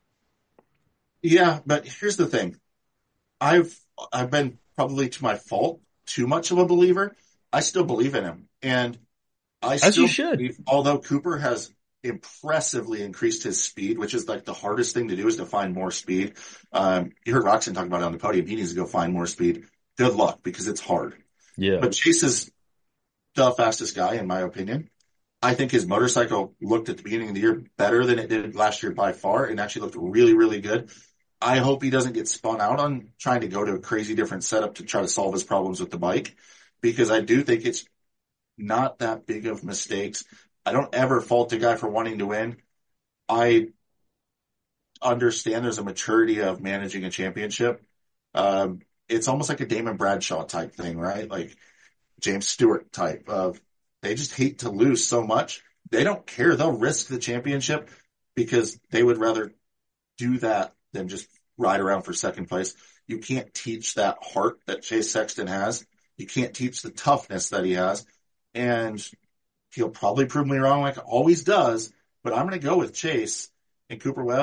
Yeah, but here's the thing. I've I've been probably to my fault too much of a believer. I still believe in him. And I As you still should. believe, although Cooper has impressively increased his speed, which is like the hardest thing to do is to find more speed. Um, you heard Roxon talk about it on the podium. He needs to go find more speed. Good luck because it's hard. Yeah. But Chase is the fastest guy in my opinion. I think his motorcycle looked at the beginning of the year better than it did last year by far and actually looked really, really good. I hope he doesn't get spun out on trying to go to a crazy different setup to try to solve his problems with the bike because I do think it's not that big of mistakes. I don't ever fault a guy for wanting to win. I understand there's a maturity of managing a championship. Um, it's almost like a Damon Bradshaw type thing, right? Like James Stewart type of, they just hate to lose so much. They don't care. They'll risk the championship because they would rather do that than just ride around for second place. You can't teach that heart that Chase Sexton has. You can't teach the toughness that he has. And he'll probably prove me wrong like always does, but I'm going to go with Chase and Cooper Webb.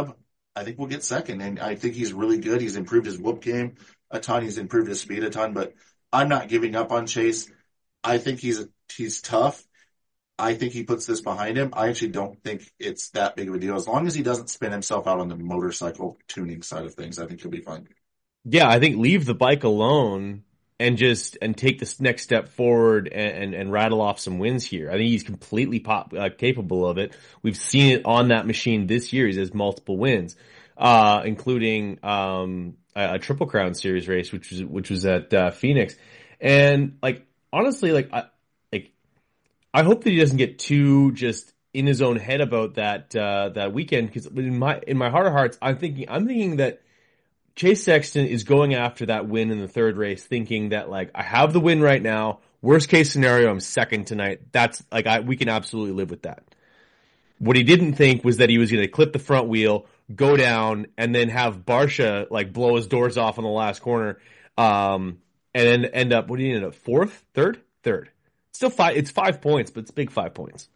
I think we'll get second. And I think he's really good. He's improved his whoop game a ton. He's improved his speed a ton, but I'm not giving up on Chase. I think he's, he's tough. I think he puts this behind him. I actually don't think it's that big of a deal. As long as he doesn't spin himself out on the motorcycle tuning side of things, I think he'll be fine. Yeah, I think leave the bike alone and just and take this next step forward and, and, and rattle off some wins here. I think he's completely pop, uh, capable of it. We've seen it on that machine this year. He has multiple wins, uh, including um, a, a Triple Crown Series race, which was which was at uh, Phoenix. And like honestly, like I like I hope that he doesn't get too just in his own head about that uh, that weekend, because in my in my heart of hearts, I'm thinking I'm thinking that Chase Sexton is going after that win in the third race, thinking that like I have the win right now. Worst case scenario, I'm second tonight. That's like I we can absolutely live with that. What he didn't think was that he was going to clip the front wheel, go down, and then have Barcia like blow his doors off on the last corner, um, and then end up what do you end up fourth, third, third. Still five. It's five points, but it's big five points.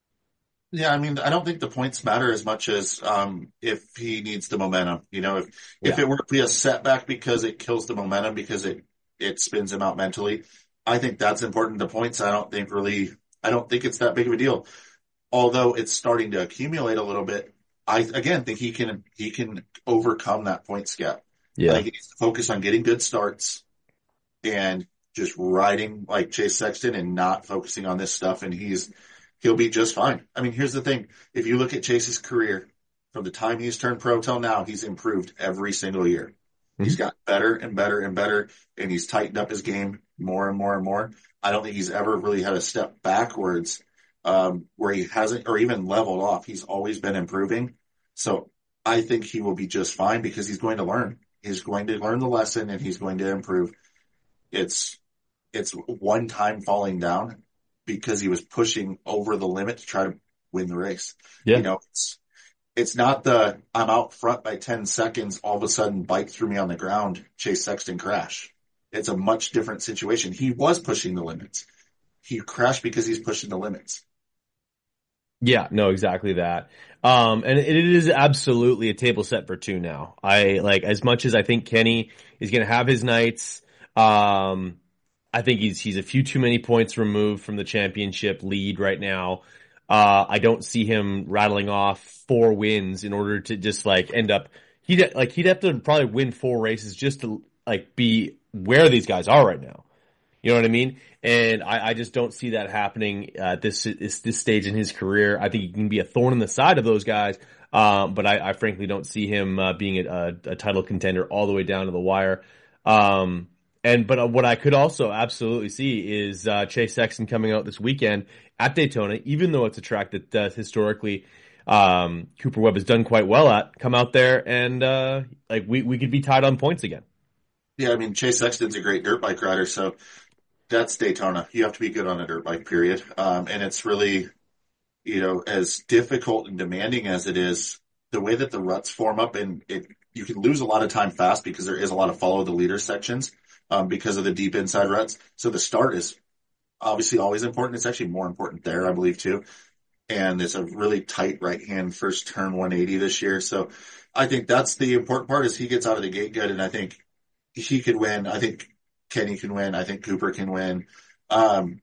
Yeah, I mean, I don't think the points matter as much as um, if he needs the momentum. You know, if if Yeah. it were to be a setback because it kills the momentum because it it spins him out mentally, I think that's important. The points, I don't think really, I don't think it's that big of a deal. Although it's starting to accumulate a little bit, I again think he can he can overcome that points gap. I Yeah. think he needs to focus on getting good starts and just riding like Chase Sexton and not focusing on this stuff, and he's he'll be just fine. I mean, here's the thing. If you look at Chase's career, from the time he's turned pro till now, he's improved every single year. Mm-hmm. He's got better and better and better, and he's tightened up his game more and more and more. I don't think he's ever really had a step backwards um, where he hasn't, or even leveled off. He's always been improving. So I think he will be just fine because he's going to learn. He's going to learn the lesson and he's going to improve. It's, it's one time falling down because he was pushing over the limit to try to win the race. Yeah. You know, it's, it's not the, I'm out front by ten seconds, all of a sudden bike threw me on the ground, Chase Sexton crash. It's a much different situation. He was pushing the limits. He crashed because he's pushing the limits. Yeah, no, exactly that. Um, and it, it is absolutely a table set for two now. I like, as much as I think Kenny is going to have his nights, um, I think he's he's a few too many points removed from the championship lead right now. Uh, I don't see him rattling off four wins in order to just like end up. He'd like he'd have to probably win four races just to like be where these guys are right now. You know what I mean? And I, I just don't see that happening at this, this this stage in his career. I think he can be a thorn in the side of those guys, um, but I, I frankly don't see him uh, being a, a title contender all the way down to the wire. Um, and but what I could also absolutely see is uh, Chase Sexton coming out this weekend at Daytona, even though it's a track that uh, historically um, Cooper Webb has done quite well at. Come out there and uh, like we we could be tied on points again. Yeah, I mean, Chase Sexton's a great dirt bike rider, so that's Daytona. You have to be good on a dirt bike, period. Um, and it's really, you know, as difficult and demanding as it is, the way that the ruts form up, and it, you can lose a lot of time fast because there is a lot of follow the leader sections, um, because of the deep inside ruts. So the start is obviously always important. It's actually more important there, I believe, too. And it's a really tight right hand first turn one eighty this year. So I think that's the important part is he gets out of the gate good. And I think he could win. I think Kenny can win. I think Cooper can win. Um,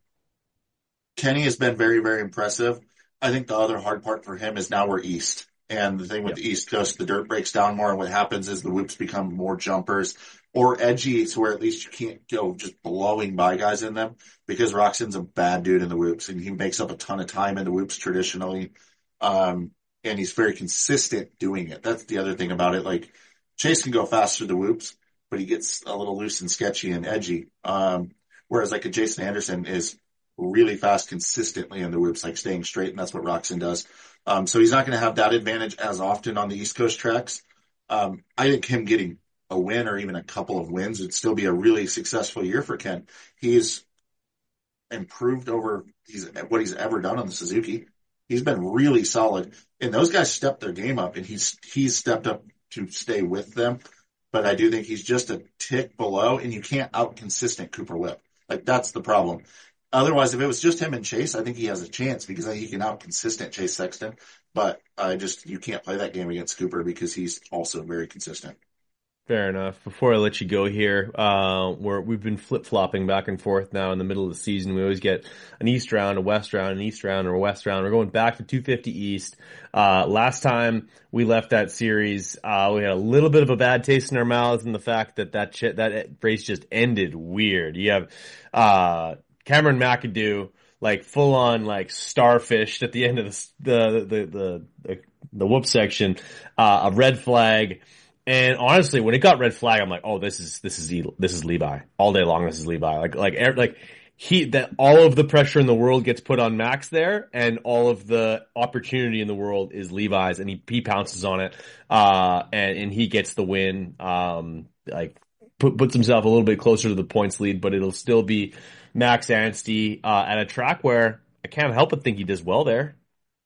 Kenny has been very, very impressive. I think the other hard part for him is now we're east. And the thing with Yep. the East Coast, the dirt breaks down more, and what happens is the whoops become more jumpers or edgy to where at least you can't go just blowing by guys in them, because Roxon's a bad dude in the whoops and he makes up a ton of time in the whoops traditionally. Um, and he's very consistent doing it. That's the other thing about it. Like Chase can go fast through the whoops, but he gets a little loose and sketchy and edgy. Um, whereas like a Jason Anderson is really fast consistently in the whoops, like staying straight. And that's what Roxon does. Um, so he's not going to have that advantage as often on the East Coast tracks. Um, I think him getting a win or even a couple of wins would still be a really successful year for Ken. He's improved over he's what he's ever done on the Suzuki. He's been really solid, and those guys stepped their game up, and he's he's stepped up to stay with them. But I do think he's just a tick below, and you can't out consistent Cooper Webb. Like that's the problem. Otherwise, if it was just him and Chase, I think he has a chance because he can out consistent Chase Sexton. But I just, you can't play that game against Cooper because he's also very consistent. Fair enough. Before I let you go here, uh, we're, we've been flip-flopping back and forth now in the middle of the season. We always get an East round, a West round, an East round, or a West round. We're going back to two fifty East. Uh, last time we left that series, uh, we had a little bit of a bad taste in our mouths in the fact that that, ch- that race just ended weird. You have, uh, Cameron McAdoo, like full on like starfished at the end of the, the, the, the, the, the whoop section, uh, a red flag. And honestly, when it got red flag, I'm like, oh, this is, this is, this is Levi all day long. This is Levi. Like, like, like he, that all of the pressure in the world gets put on Max there and all of the opportunity in the world is Levi's and he, he pounces on it. Uh, and, and he gets the win. Um, like put, puts himself a little bit closer to the points lead, but it'll still be Max Anstie, uh, at a track where I can't help but think he does well there.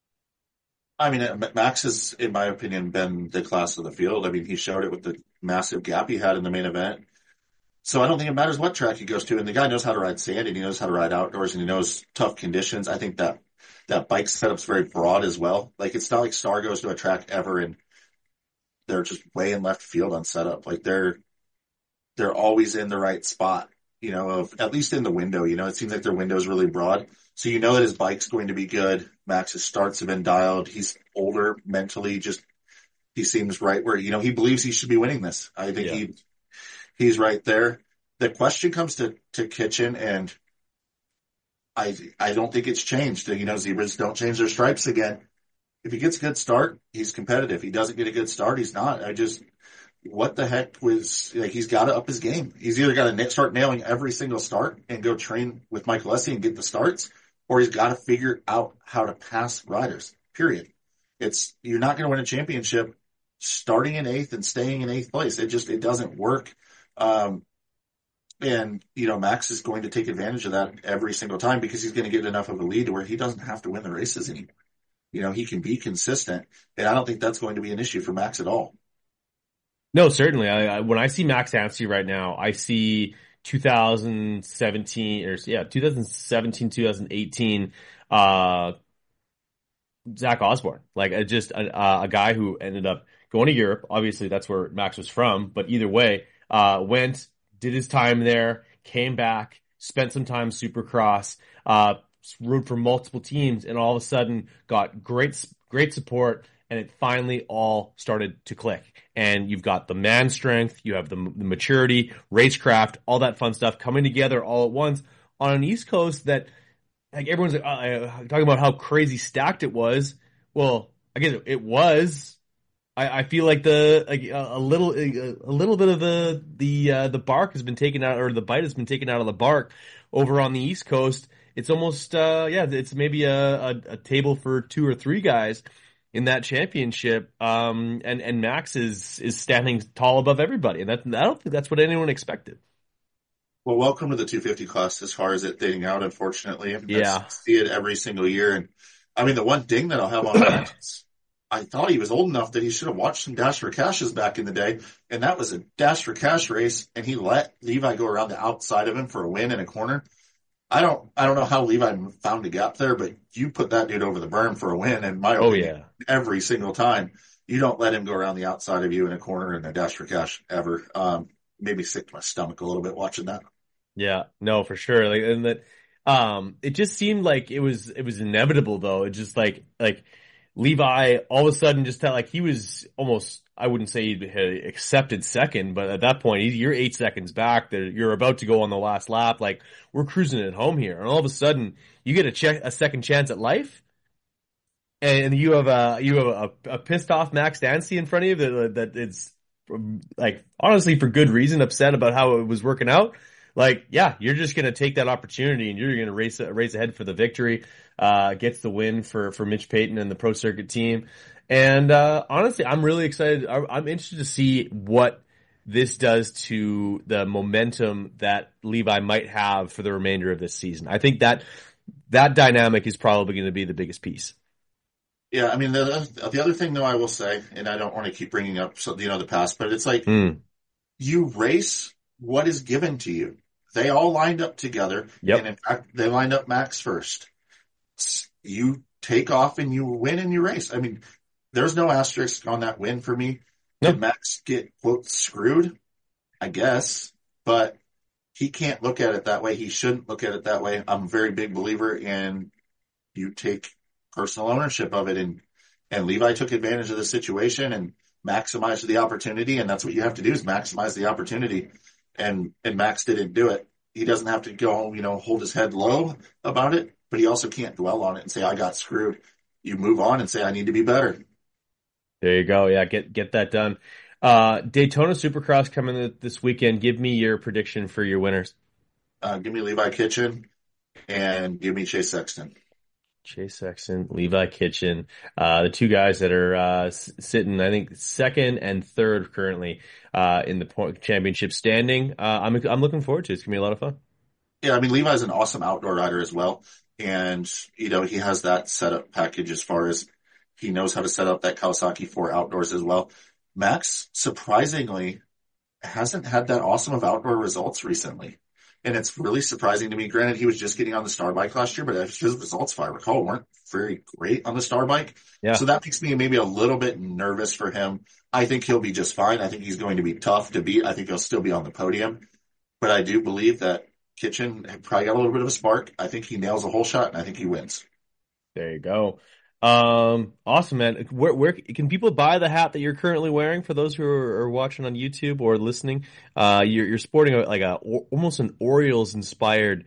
I mean, Max has, in my opinion, been the class of the field. I mean, he showed it with the massive gap he had in the main event. So I don't think it matters what track he goes to. And the guy knows how to ride sand and he knows how to ride outdoors and he knows tough conditions. I think that that bike setup's very broad as well. Like it's not like Star goes to a track ever and they're just way in left field on setup. Like they're they're always in the right spot, you know, of at least in the window. You know, it seems like their window is really broad. So you know that his bike's going to be good. Max's starts have been dialed. He's older mentally. Just he seems right where, you know, he believes he should be winning this. I think yeah. he he's right there. The question comes to, to Kitchen, and I I don't think it's changed. You know, zebras don't change their stripes again. If he gets a good start, he's competitive. If he doesn't get a good start, he's not. I just what the heck was like? He's got to up his game. He's either got to start nailing every single start and go train with Michael Essie and get the starts, or he's got to figure out how to pass riders, period. It's, you're not going to win a championship starting in eighth and staying in eighth place. It just, it doesn't work. Um, and, you know, Max is going to take advantage of that every single time because he's going to get enough of a lead to where he doesn't have to win the races anymore. You know, he can be consistent, and I don't think that's going to be an issue for Max at all. No, certainly. I, I when I see Max Anstie right now, I see twenty seventeen or yeah, twenty seventeen, twenty eighteen, uh, Zach Osborne, like a, just a, a guy who ended up going to Europe. Obviously, that's where Max was from, but either way, uh, went, did his time there, came back, spent some time Supercross, uh, rode for multiple teams, and all of a sudden got great, great support. And it finally all started to click. And you've got the man strength, you have the, the maturity, racecraft, all that fun stuff coming together all at once on an East Coast that, like, everyone's like, uh, talking about how crazy stacked it was. Well, I guess it, it was. I, I feel like the like a, a little a, a little bit of the the uh, the bark has been taken out, or the bite has been taken out of the bark over on the East Coast. It's almost uh, yeah, it's maybe a, a, a table for two or three guys in that championship, um, and, and Max is, is standing tall above everybody. And that, I don't think that's what anyone expected. Well, welcome to the two fifty class as far as it dating out, unfortunately. I mean, yeah. I see it every single year. And I mean, the one ding that I'll have on Max is I thought he was old enough that he should have watched some Dash for Cashes back in the day. And that was a Dash for Cash race. And he let Levi go around the outside of him for a win in a corner. I don't, I don't know how Levi found a gap there, but you put that dude over the berm for a win. And my oh opinion, yeah, every single time, you don't let him go around the outside of you in a corner in a Dash for Cash ever. Um, made me sick to my stomach a little bit watching that. Yeah, no, for sure. Like, and that, um, it just seemed like it was, it was inevitable though. It just like, like Levi all of a sudden just felt like he was almost, I wouldn't say he had accepted second, but at that point, you're eight seconds back. You're about to go on the last lap. Like, we're cruising it home here. And all of a sudden, you get a check, a second chance at life. And you have a, you have a, a pissed off Max Anstie in front of you that, that it's like, honestly, for good reason, upset about how it was working out. Like, yeah, you're just going to take that opportunity and you're going to race, race ahead for the victory. Uh, gets the win for, for Mitch Payton and the Pro Circuit team. And, uh, honestly, I'm really excited. I'm interested to see what this does to the momentum that Levi might have for the remainder of this season. I think that that dynamic is probably going to be the biggest piece. Yeah. I mean, the, the other thing though, I will say, and I don't want to keep bringing up, so, you know, the past, but it's like, mm. you race what is given to you. they all lined up together, and Yep. in fact, they lined up Max first. You take off and you win and you race. I mean, there's no asterisk on that win for me. Did No. Max get, quote, screwed? I guess, but he can't look at it that way. He shouldn't look at it that way. I'm a very big believer in you take personal ownership of it, and and Levi took advantage of the situation and maximized the opportunity, and that's what you have to do is maximize the opportunity. And and Max didn't do it. He doesn't have to go, you know, hold his head low about it, but he also can't dwell on it and say, I got screwed. You move on and say, I need to be better. There you go. Yeah, get get that done. Uh, Daytona Supercross coming this weekend. Give me your prediction for your winners. Uh, give me Levi Kitchen and give me Chase Sexton. Chase Sexton, Levi Kitchen, uh, the two guys that are uh, s- sitting, I think, second and third currently uh, in the point championship standing. Uh, I'm I'm looking forward to it. It's gonna be a lot of fun. Yeah, I mean, Levi's an awesome outdoor rider as well. And, you know, he has that setup package as far as he knows how to set up that Kawasaki four outdoors as well. Max, surprisingly, hasn't had that awesome of outdoor results recently. And it's really surprising to me. Granted, he was just getting on the Star Bike last year, but his results, if I recall, weren't very great on the Star Bike. Yeah, So that makes me maybe a little bit nervous for him. I think he'll be just fine. I think he's going to be tough to beat. I think he'll still be on the podium. But I do believe that Kitchen probably got a little bit of a spark. I think he nails a whole shot, and I think he wins. there you go. Um, awesome, man. Where where can people buy the hat that you're currently wearing? For those who are, are watching on YouTube or listening, uh, you're you're sporting a, like a almost an Orioles inspired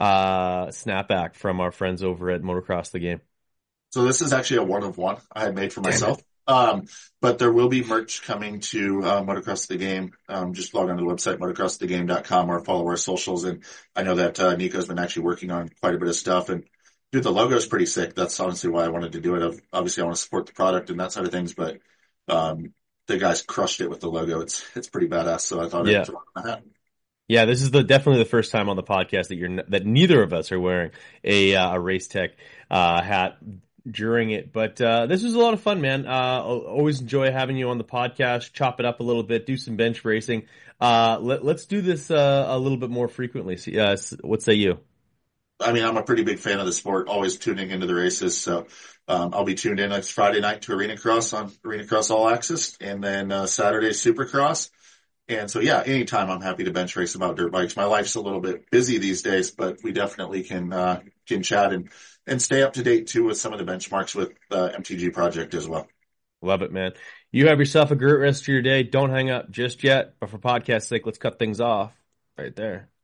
uh snapback from our friends over at Motocross the Game. So this is actually a one of one I had made for Damn it. myself. Um, but there will be merch coming to uh, Motocross the Game. Um, just log on to the website, motocross the game dot com, or follow our socials. And I know that uh, Nico's been actually working on quite a bit of stuff. And dude, the logo is pretty sick. That's honestly why I wanted to do it. Obviously, I want to support the product and that side of things, but um, the guys crushed it with the logo. It's it's pretty badass. So I thought I'd Yeah. throw it on the hat. Yeah, this is the definitely the first time on the podcast that you're n- that neither of us are wearing a uh, a Race Tech uh, hat during it. But uh, this was a lot of fun, man. Uh, I'll always enjoy having you on the podcast. Chop it up a little bit, do some bench racing. Uh, let, let's do this uh, a little bit more frequently. See, uh, s- what say you? I mean, I'm a pretty big fan of the sport, always tuning into the races. So um, I'll be tuned in next Friday night to Arena Cross on Arena Cross All Access, and then uh, Saturday Supercross. And so, yeah, anytime I'm happy to bench race about dirt bikes. My life's a little bit busy these days, but we definitely can uh, can chat and and stay up to date too with some of the benchmarks with uh, M T G Project as well. Love it, man. You have yourself a great rest of your day. Don't hang up just yet. But for podcast sake, let's cut things off right there.